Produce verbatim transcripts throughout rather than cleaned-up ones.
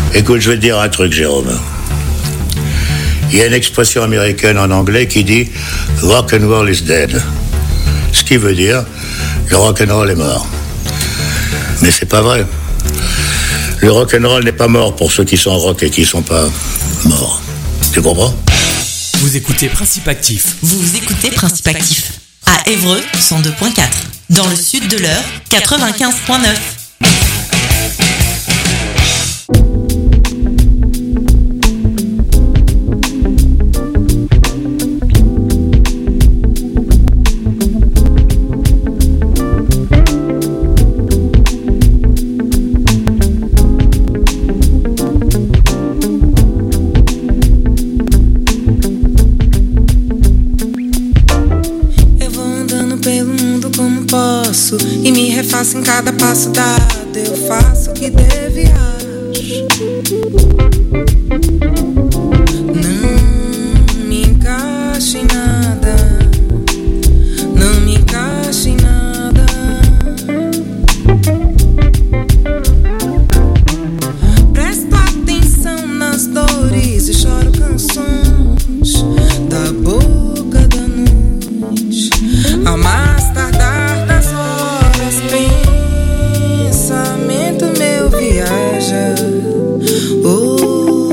Écoute, je vais te dire un truc, Jérôme. Il y a une expression américaine en anglais qui dit « rock and roll is dead ». Ce qui veut dire « le rock and roll est mort ». Mais c'est pas vrai. Le rock and roll n'est pas mort pour ceux qui sont rock et qui sont pas morts. Tu comprends ? Vous écoutez Principe Actif. Vous écoutez Principe Actif. À Évreux, cent deux virgule quatre. Dans le sud de l'Eure, quatre-vingt-quinze virgule neuf. E me refaço em cada passo dado. Eu faço o que deve, acho. Não me encaixo em nada. Não me encaixo em nada. Presto atenção nas dores e choro canções da boca da noite. Ao mais tardar das horas, pensamento meu viaja. Oh,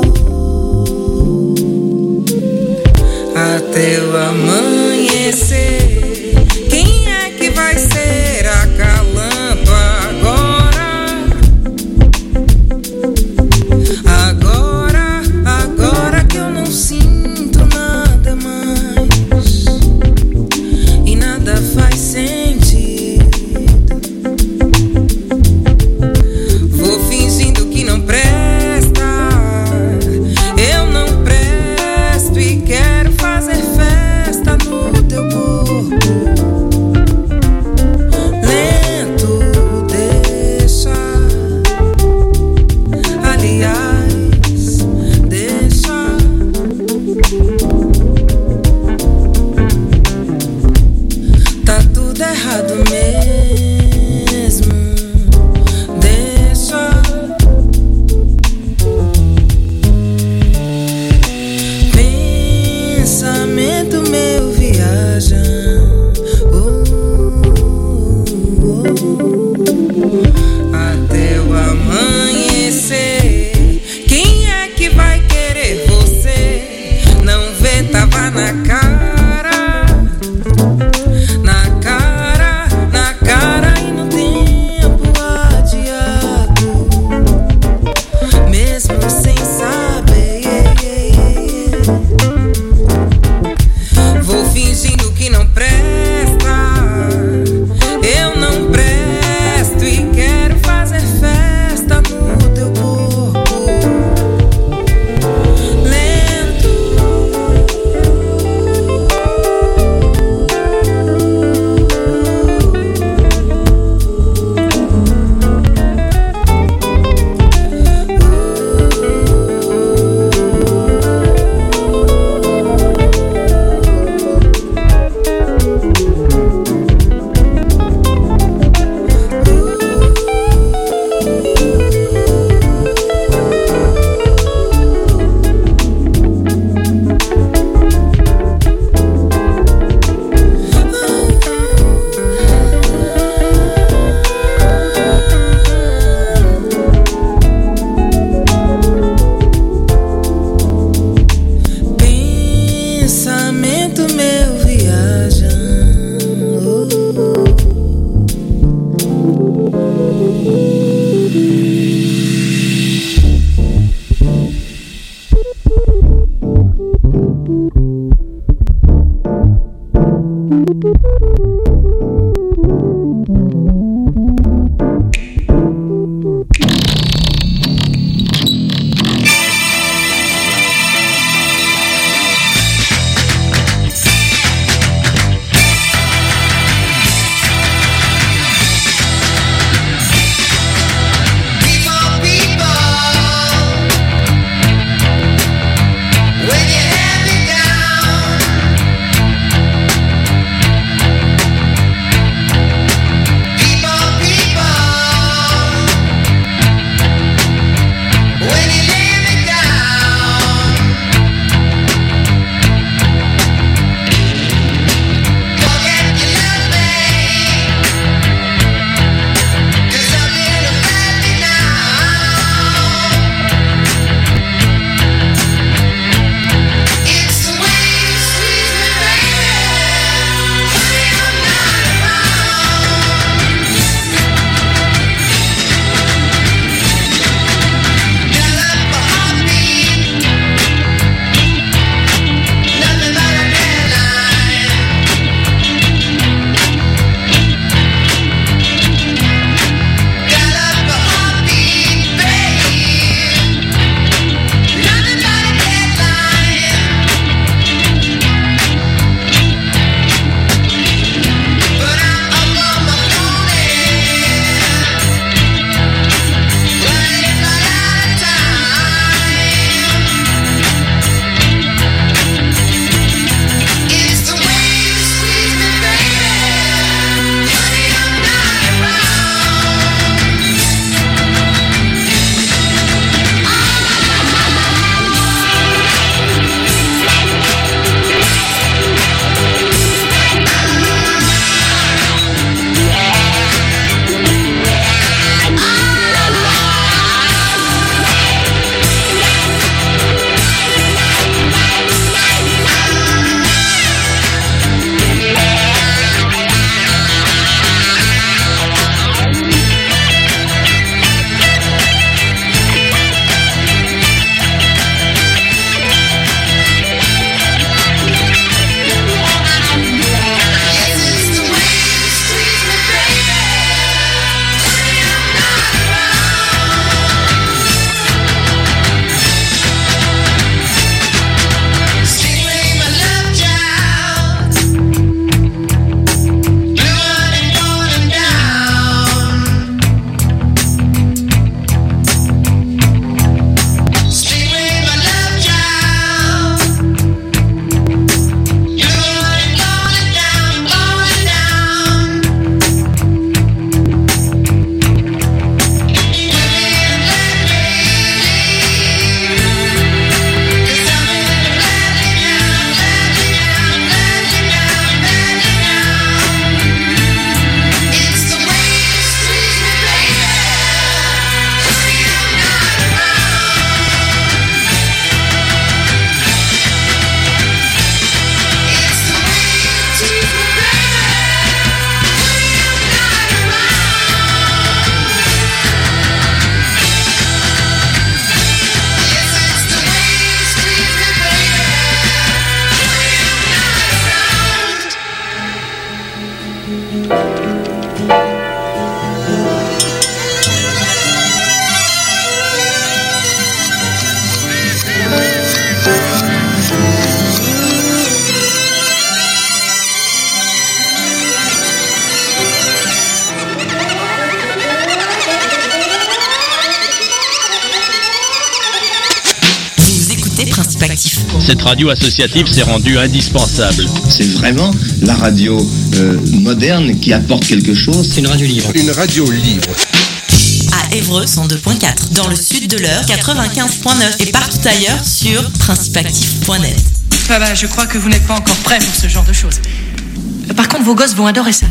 Principactif. Cette radio associative s'est rendue indispensable. C'est vraiment la radio euh, moderne qui apporte quelque chose. C'est une radio libre. Une radio libre. À Évreux cent deux virgule quatre, dans le sud de l'Eure quatre-vingt-quinze virgule neuf et partout ailleurs sur principactif point net. Ah bah, je crois que vous n'êtes pas encore prêts pour ce genre de choses. Par contre, vos gosses vont adorer ça.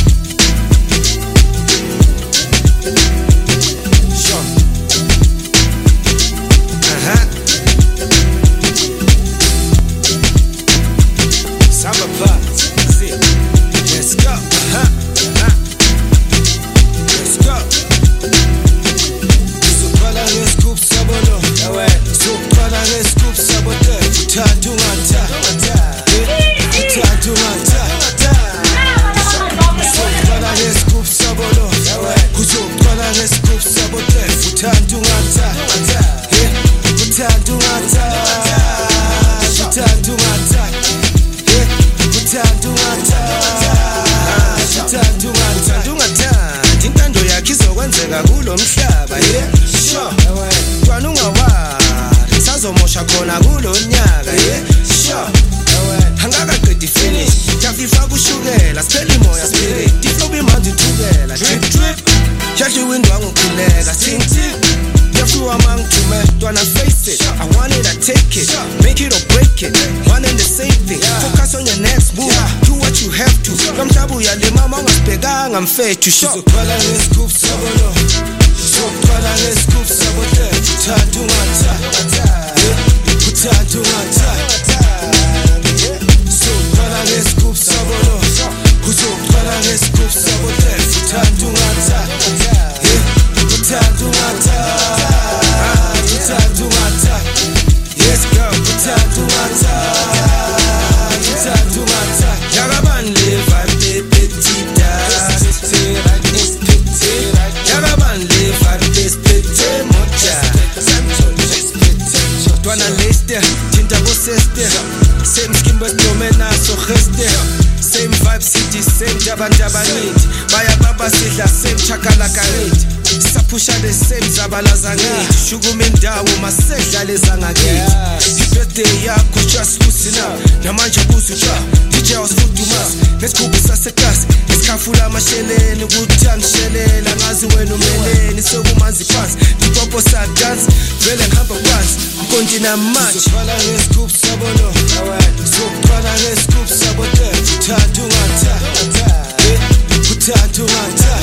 I'm fair to show. So call and scoop sabolo. So call and scoop sabote. Puta to mata. Puta to mata. So call and scoop sabolo. So call and scoop sabote. Puta to mata. Puta to mata. Puta to mata. Yes girl, puta to mata. Puta to mata. Yagaban live and be petit. Same skin but domena so geste. Same vibe city, same jaban jabanit. Baya baba sidla same chakalaka it. Sapusha the same zabalazanit. Shugumindawo masedla lezangakit. Birthday yakho just loosen up. Namanje busucha. D J was food to mass. Let's go sasekas. Iskafula masheleni kutangishelela ngazi wena umeleni sokumanzi phansi. Dipopo sa dance. Vele ngihamba phansi. Kontina match. Sofala ngescoop sabolo. Sofala ngescoop sabote. Kuthathu ngata. Kuthathu ngata.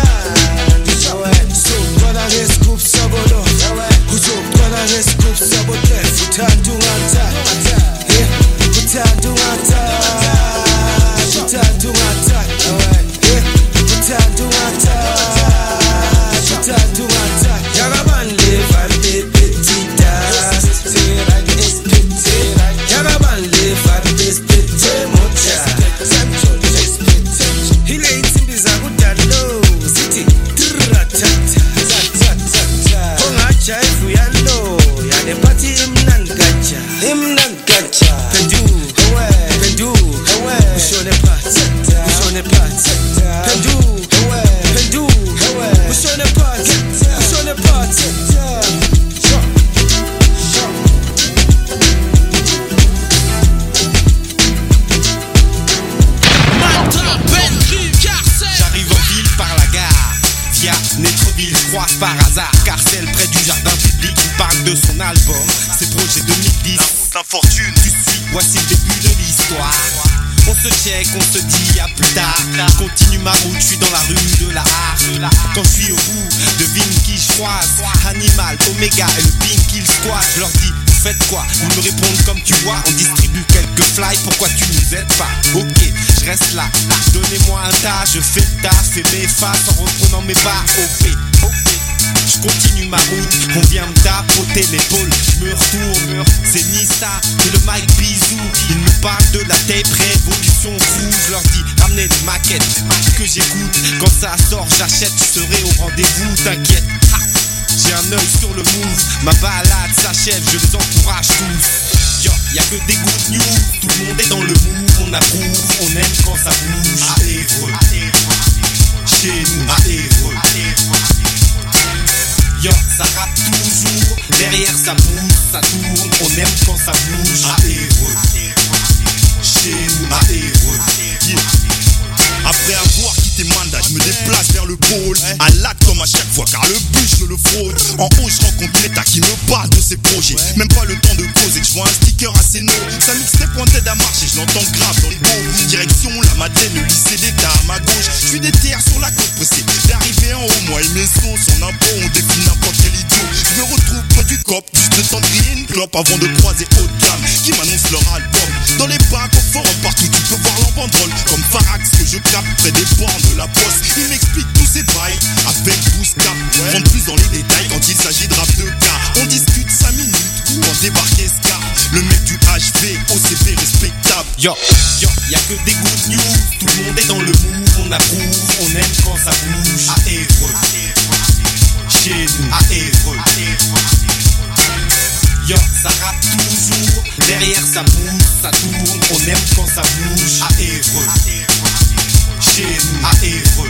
Sofala ngescoop sabolo. Sofala ngescoop sabote. Kuthathu ngata. Kuthathu ngata. Kuthathu ngata. Kuthathu ngata. Kuthathu ngata. Yagaban live and be petit dust. Yagaban live and be petit mocha. Hile itimbiza kudalo city. Tratata. Kongacha efu yalo. Yale party imnan gacha. Imnan gacha. Pendu. Pendu. Ushone pat. Ushone pat. Pendu. Pendu. Ushone pat. Ushone pat. J'arrive en ville par la gare. Via Netreville, je croise par hasard Carcel près du jardin public. Il parle de son album, ses projets deux mille dix. La route d'infortune, tu suis, voici le début de l'histoire. On se check, on se dit à plus tard. Je continue ma route, je suis dans la rue de la Harpe. Quand je suis au bout, devine qui je croise. Animal, Omega et le pink qu'il squatte. Je leur dis, vous faites quoi? Ils me répondent comme tu vois. On distribue quelques fly, pourquoi tu nous aides pas? Ok, je reste là, donnez-moi un tas. Je fais le taf et mes faces en reprenant mes barres. O P, ok. Je continue ma route, on vient me tapoter l'épaule. Je me retourne, c'est Nista, c'est le Mike Bisou. Ils me parlent de la tape Révolution Crew. Je leur dis, ramenez des maquettes que j'écoute. Quand ça sort, j'achète, je serai au rendez-vous, t'inquiète. Ha, j'ai un œil sur le move, ma balade s'achève, je les encourage tous. Yo, y'a que des good news, tout le monde est dans le move. On approuve, on aime quand ça bouge. À Évreux, chez nous, à Évreux. Yo, ça rappe toujours, derrière ça bouge, ça tourne, on aime quand ça bouge. À Évreux, chez nous, à Évreux. Yeah. Après avoir quitté Manda, je me déplace vers le pôle. À l'acte comme à chaque fois, car le but je le fraude. En haut je rencontre l'État qui me parle de ses projets. Même pas le temps de causer, que je vois un sticker assez no. Sa mixtape en tête à marcher, je l'entends grave dans les beaux. Direction la Madeleine, le lycée d'État à ma gauche. Je suis des terres sur la côte pressée d'arriver en haut, moi et mes sauces. En impôt, on défie n'importe quel idiot. Je me retrouve près du cop, juste le temps de griller une clope avant de croiser haut de gamme qui m'annonce leur album. Dans les bacs, au forum, partout, tu peux voir leur banderole. Comme Farax que je capte près des bornes de la poste. Il m'explique tous ses bails avec boost cap. Ouais. Rentre plus dans les détails quand il s'agit de rap de cas. On discute cinq minutes quand débarque Escar. Le mec du H V, O C V respectable. Yo, yo, y'a que des good news. Tout le monde est dans le move, on approuve, on aime quand ça bouge. À Évreux, chez nous, à Évreux. Yo, ça rappe toujours, derrière ça bouge, ça tourne, on aime quand ça bouge. À Évreux, chez nous, à Évreux.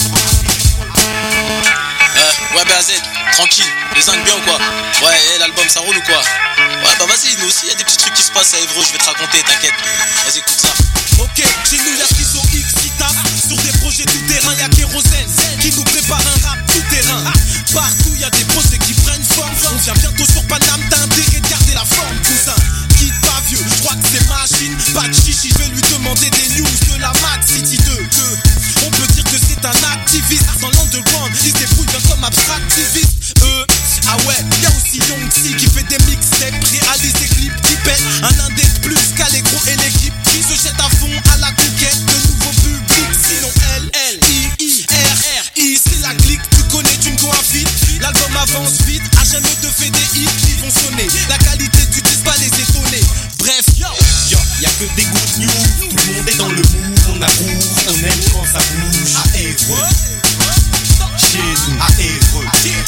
Euh, ouais, B A Z, tranquille, les zincs bien ou quoi? Ouais, hey, l'album ça roule ou quoi? Ouais, bah vas-y, nous aussi, y'a des petits trucs qui se passent à Évreux, je vais te raconter, t'inquiète. Vas-y, écoute ça. Ok, chez nous y'a Schizo X qui tape sur des projets tout terrain, y'a Kérosène qui nous prépare un rap tout terrain. Partout y'a des projets qui prennent forme. On vient bientôt sur Paname, t'as intérêt de garder la forme, cousin. Quitte pas vieux, je crois que c'est machine. Pas de chichi, je vais lui demander des news de la Mad City deux. Que on peut dire que c'est un activiste dans l'underground, il se débrouille bien comme abstractiviste. Euh, ah ouais, y'a aussi Young T qui fait des mixtapes, réalise des clips qui pètent. Un indé de plus qu'Allegro et l'équipe qui se jette à fond à la conquête de nouveaux publics. Sinon L, L, I, I, R, R, I, c'est la clique, tu connais, tu me dois vite. L'album avance vite, H M E te fait des hits qui vont sonner. La qualité du disque va les étonner. Bref, yo, yo, y'a que des good news. Tout le monde est dans le move, on approuve, on aime quand ça bouge. À Évreux, chez nous, à Évreux.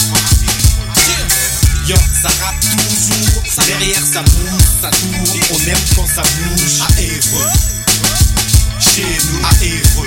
Yo, ça rappe toujours, derrière ça bouge, ça tourne, on aime quand ça bouge. À Évreux, chez nous, à Évreux.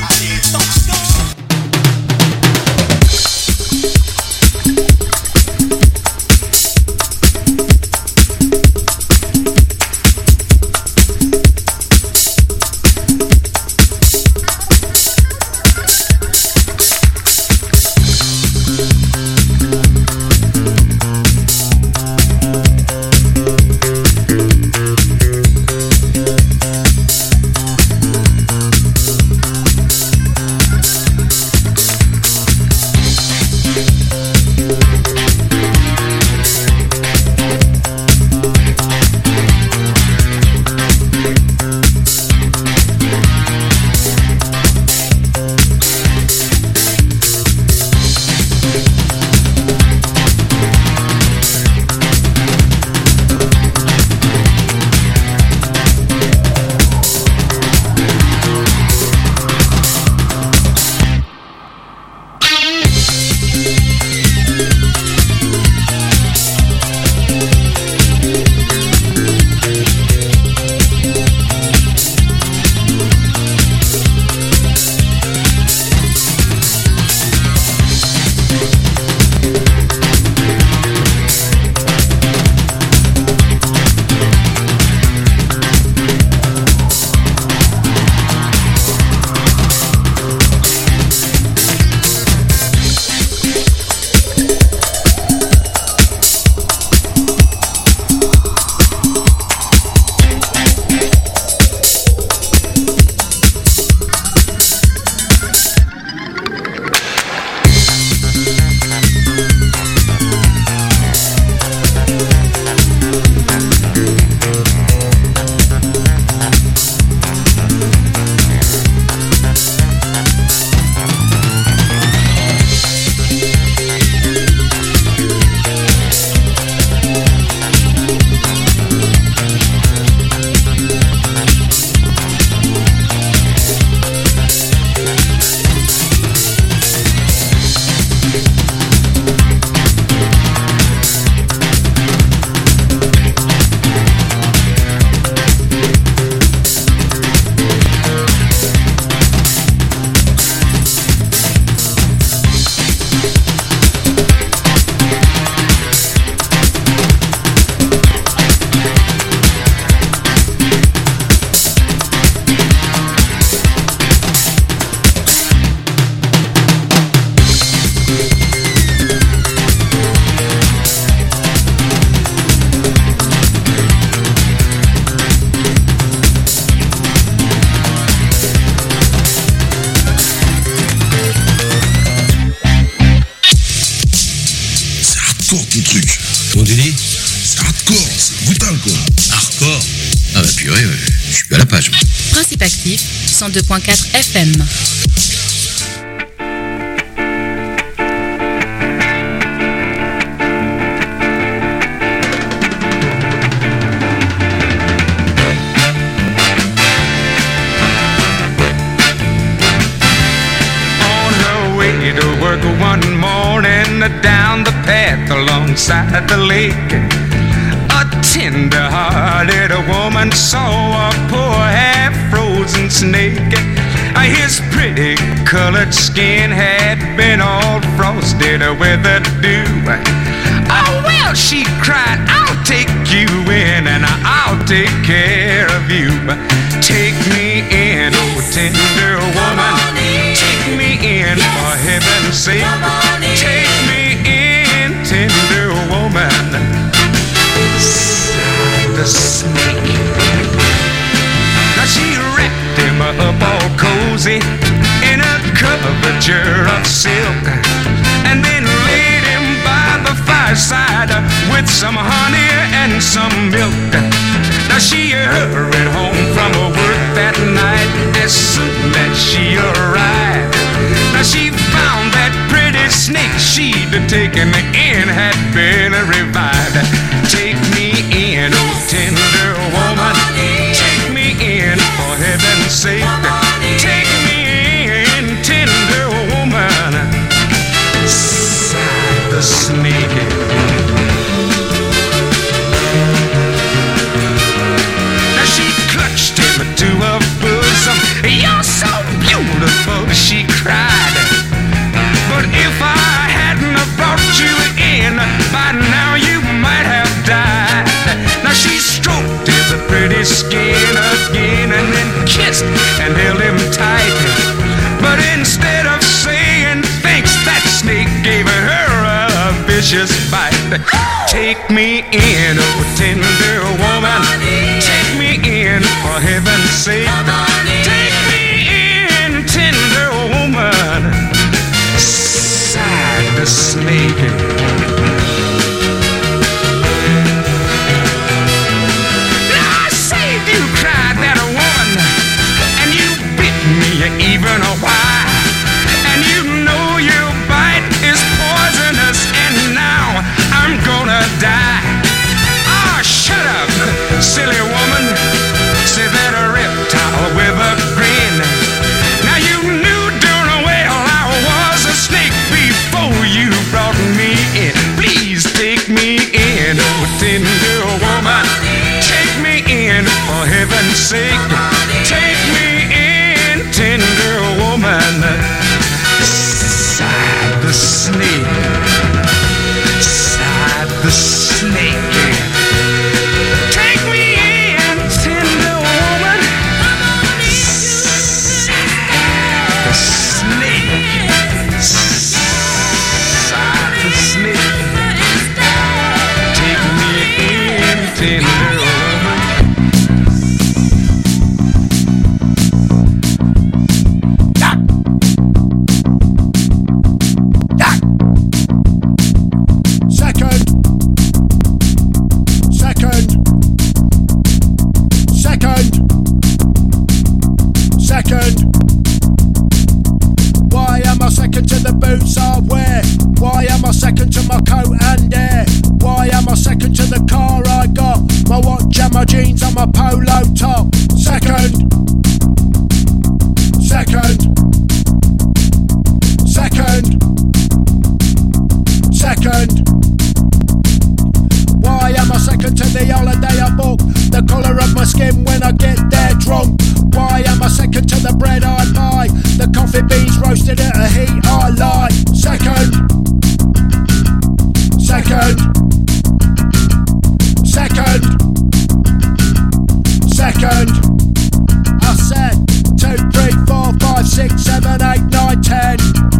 je suis à la page. Principe Actif, cent deux point quatre F M. One morning down the path alongside the lake, a tender-hearted woman saw a poor half-frozen snake. His pretty colored skin had been all frosted with the dew. Oh well, she cried, I'll take you in and I'll take care of you. Take me in, oh tender woman, take me in for heaven's sake. Take me in, tender woman. Sighed the snake. Now she wrapped him up all cozy in a coverture of silk, and then laid him by the fireside with some honey and some milk. Now she hurried home from her work that night as soon as she arrived. Now she found that pretty snake she'd taken in had been revived. Take me in, oh tender woman, take me in for heaven's sake. Take me in, tender woman, sighed the snake. To her bosom, you're so beautiful, she cried. But if I hadn't have brought you in, by now you might have died. Now she stroked his pretty skin again and then kissed and held him tight. But instead of saying thanks, that snake gave her a vicious bite. Take me in, oh tender woman, take me in for heaven's sake. Take me in, tender woman, sighed the snake. Now I saved you, cried that woman, and you bit me even a while. And you know your bite is poisonous, and now I'm gonna die. Ah, oh, shut up, silly woman, said that a reptile with a grin. Now you knew darn well I was a snake before you brought me in. Please take me in, oh tender woman, take me in for heaven's sake. Take me in, tender woman, sighed the snake. Sighed the snake. Take me in, tender woman. The snake. Sighed the snake. Take me in, tender woman. My jeans and my polo top. Second, second, second, second. Why am I second to the holiday I book? The colour of my skin when I get there drunk. Why am I second to the bread I buy? The coffee beans roasted at a heat I like. Second, second, second. Second, I said two, three, four, five, six, seven, eight, nine, ten.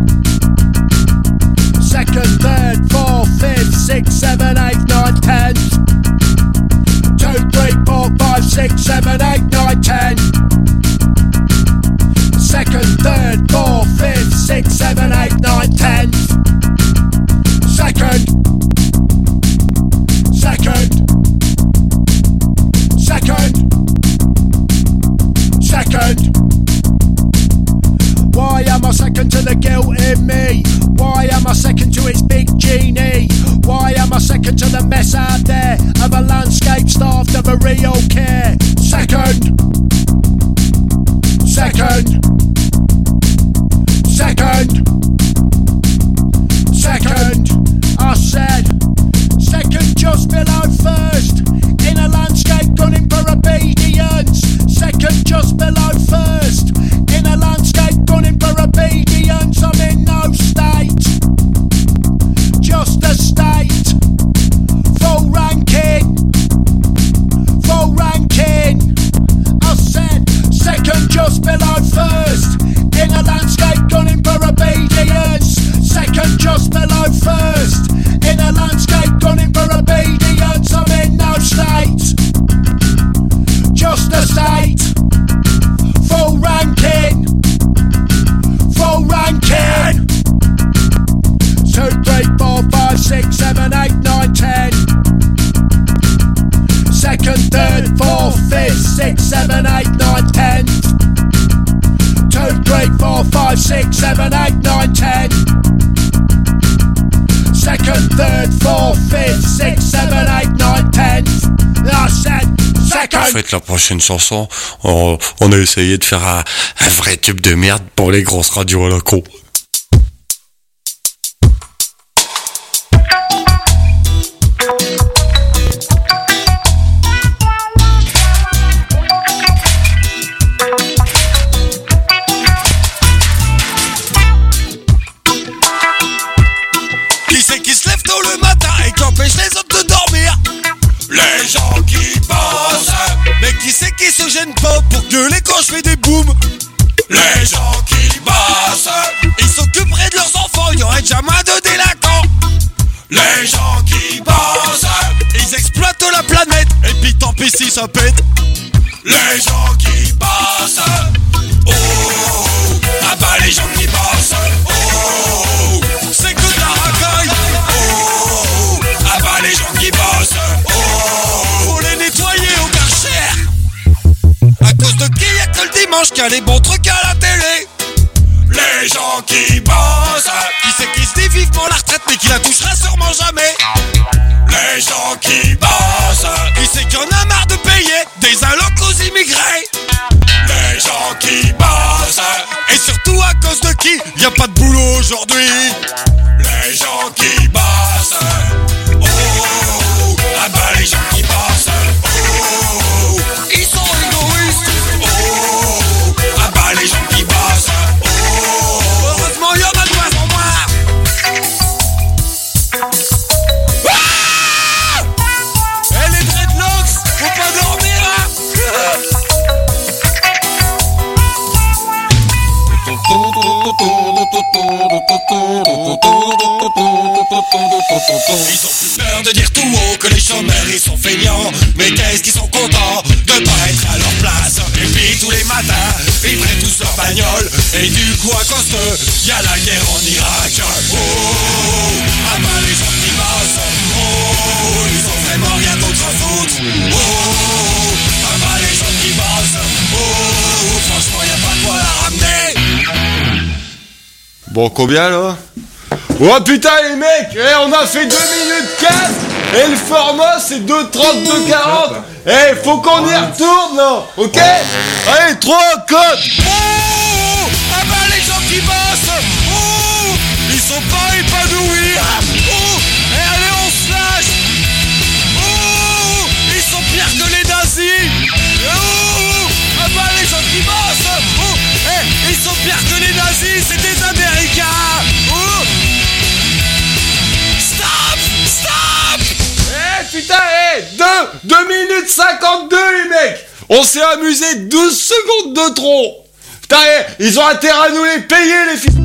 Second, third, fourth, fifth, sixth, seven, eight, nine, ten. Two, three, four, five, six, seven, eight, nine, ten. Second, third, fourth, fifth, sixth, seven, eight, nine, ten. Second, second, second. the real care. Second, second, second, second, I said, second just below first, in a landscape gunning for obedience. Second just below first, in a landscape gunning for obedience. I'm in no state, just a state. Full ranking, full ranking. I said, second just below first, in a landscape gunning for obedience. Second just below first, in a landscape gunning for obedience. I'm in no state, just a state. Full ranking, full ranking. Two, three, four, five, six, seven, eight, nine, ten. Second, third, fourth, fifth, sixth, seven, eight, nine, ten. Two, three, four, five, six, seven, eight, nine, ten. Second, third, fourth, fifth, sixth, seven, eight, nine, ten. I said second. En fait, la prochaine chanson, on, on a essayé de faire un, un vrai tube de merde pour les grosses radios à la con. Qui c'est qui se lève tôt le matin et qui empêche les autres de dormir? Les gens qui pensent. Mais qui c'est qui se gêne pas pour que les quand je fais des booms? Les gens qui bossent. Ils s'occuperaient de leurs enfants, il y aurait jamais de délinquants. Les gens qui bossent. Ils exploitent la planète et puis tant pis si ça pète. Les gens qui bossent. Oh, ah bah les gens qui bossent. Oh, c'est que de la racaille. Oh, ah bah les gens qui bossent. Oh, faut les nettoyer au Karcher. À cause de qui y'a que le dimanche qu'il y a les bons trucs à la télé? Les gens qui bossent. Qui c'est qui se dit vivement la retraite mais qui la touchera sûrement jamais? Les gens qui bossent. Qui c'est qui en a marre de payer des allocs aux immigrés? Les gens qui bossent. Et surtout à cause de qui y a pas de boulot aujourd'hui? Les gens qui bossent. Oh, ah bah les gens qui bossent. Oh, ils sont égoïstes. Oh, ah bah les gens qui bossent. Oh, heureusement y'en a de moins en moins. Ah, et les dreadlocks, faut pas dormir hein. Ils ont plus peur de dire tout haut que les chômeurs ils sont feignants. Mais qu'est-ce qu'ils sont contents de pas être à leur place. Et puis tous les matins ils prennent tous leur bagnole. Et du coup à cause d'eux y'a la guerre en Irak. Oh, ah bah les gens qui bossent. Oh, ils ont vraiment rien d'autre à foutre. Oh, ah bah les gens qui bossent. Oh, franchement y'a pas de quoi la ramener. Bon, combien là? Oh putain les mecs, eh, on a fait deux minutes quatre et le format c'est deux trente-deux quarante. Eh, faut qu'on y retourne là, ok? Allez, trois, quatre. Oh, ah bah les gens qui bossent. Oh, ils sont pas épanouis. Oh, et allez on se lâche. Oh, ils sont pires que les nazis. Oh, ah bah les gens qui bossent. Oh, eh, ils sont pires que les nazis, c'est des Américains. Oh, stop, stop. Eh putain, eh, deux, deux minutes cinquante-deux les mecs. On s'est amusé douze secondes de trop. Putain, eh, ils ont intérêt à nous les payer les filles.